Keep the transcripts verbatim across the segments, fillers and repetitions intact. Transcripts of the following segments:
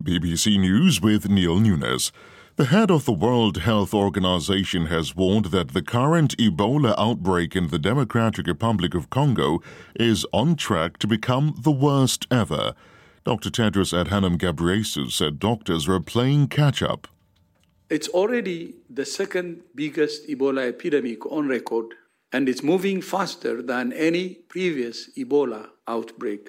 B B C News with Neil Nunes. The head of the World Health Organization has warned that the current Ebola outbreak in the Democratic Republic of Congo is on track to become the worst ever. Doctor Tedros Adhanom Ghebreyesus said doctors were playing catch-up. It's already the second biggest Ebola epidemic on record, and it's moving faster than any previous Ebola outbreak.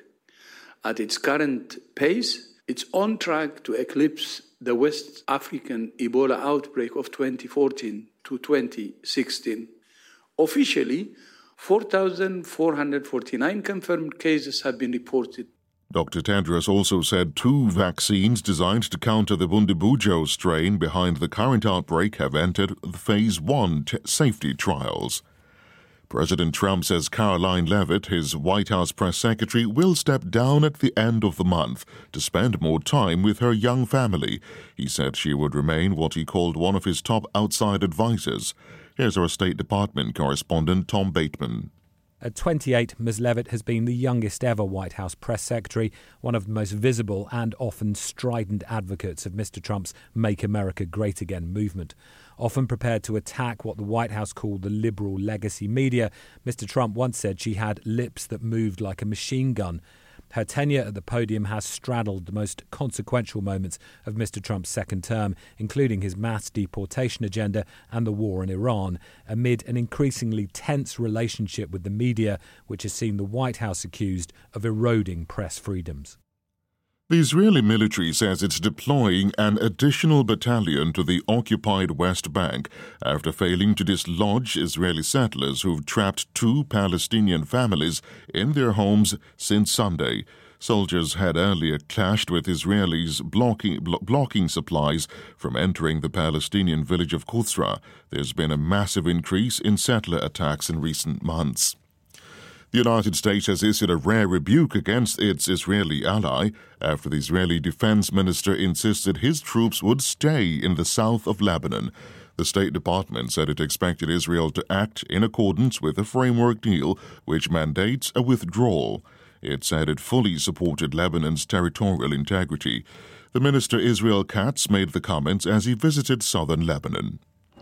At its current pace, it's on track to eclipse the West African Ebola outbreak of twenty fourteen to twenty sixteen. Officially, four thousand four hundred forty-nine confirmed cases have been reported. Doctor Tedros also said two vaccines designed to counter the Bundibugyo strain behind the current outbreak have entered the Phase one t- safety trials. President Trump says Caroline Leavitt, his White House press secretary, will step down at the end of the month to spend more time with her young family. He said she would remain what he called one of his top outside advisors. Here's our State Department correspondent Tom Bateman. At twenty-eight, Miz Leavitt has been the youngest ever White House press secretary, one of the most visible and often strident advocates of Mister Trump's Make America Great Again movement. Often prepared to attack what the White House called the liberal legacy media, Mister Trump once said she had lips that moved like a machine gun. Her tenure at the podium has straddled the most consequential moments of Mister Trump's second term, including his mass deportation agenda and the war in Iran, amid an increasingly tense relationship with the media, which has seen the White House accused of eroding press freedoms. The Israeli military says it's deploying an additional battalion to the occupied West Bank after failing to dislodge Israeli settlers who've trapped two Palestinian families in their homes since Sunday. Soldiers had earlier clashed with Israelis blocking, blo- blocking supplies from entering the Palestinian village of Quthra. There's been a massive increase in settler attacks in recent months. The United States has issued a rare rebuke against its Israeli ally after the Israeli defense minister insisted his troops would stay in the south of Lebanon. The State Department said it expected Israel to act in accordance with a framework deal which mandates a withdrawal. It said it fully supported Lebanon's territorial integrity. The minister Israel Katz made the comments as he visited southern Lebanon.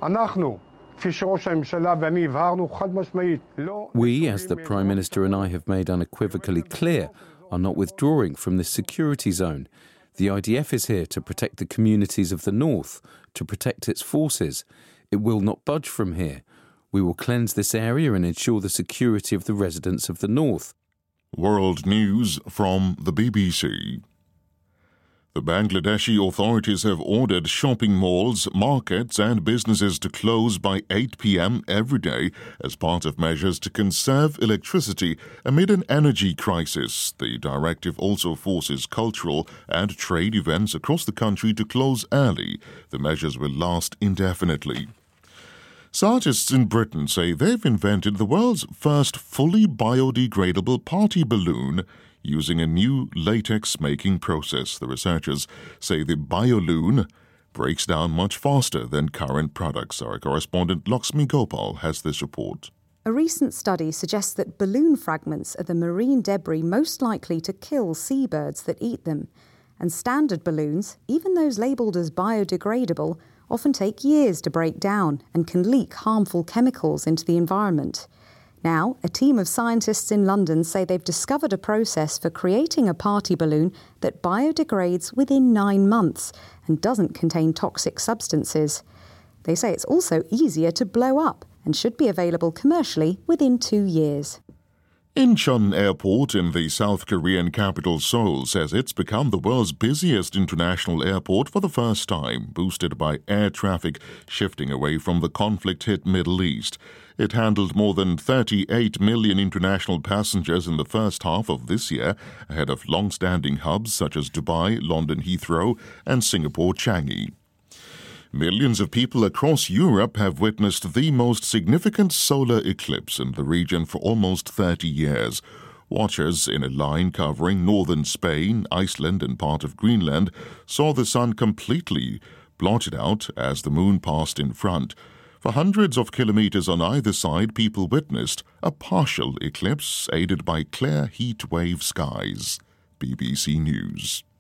We, as the Prime Minister and I have made unequivocally clear, are not withdrawing from this security zone. The I D F is here to protect the communities of the north, to protect its forces. It will not budge from here. We will cleanse this area and ensure the security of the residents of the north. World News from the B B C. The Bangladeshi authorities have ordered shopping malls, markets and businesses to close by eight p.m. every day as part of measures to conserve electricity amid an energy crisis. The directive also forces cultural and trade events across the country to close early. The measures will last indefinitely. Scientists in Britain say they've invented the world's first fully biodegradable party balloon using a new latex-making process. The researchers say the Bioloon breaks down much faster than current products. Our correspondent Lakshmi Gopal has this report. A recent study suggests that balloon fragments are the marine debris most likely to kill seabirds that eat them. And standard balloons, even those labelled as biodegradable, often take years to break down and can leak harmful chemicals into the environment. Now, a team of scientists in London say they've discovered a process for creating a party balloon that biodegrades within nine months and doesn't contain toxic substances. They say it's also easier to blow up and should be available commercially within two years. Incheon Airport in the South Korean capital Seoul says it's become the world's busiest international airport for the first time, boosted by air traffic shifting away from the conflict-hit Middle East. It handled more than thirty-eight million international passengers in the first half of this year, ahead of long-standing hubs such as Dubai, London Heathrow, and Singapore Changi. Millions of people across Europe have witnessed the most significant solar eclipse in the region for almost thirty years. Watchers in a line covering northern Spain, Iceland, and part of Greenland saw the sun completely blotted out as the moon passed in front. For hundreds of kilometers on either side, people witnessed a partial eclipse aided by clear heat wave skies. B B C News.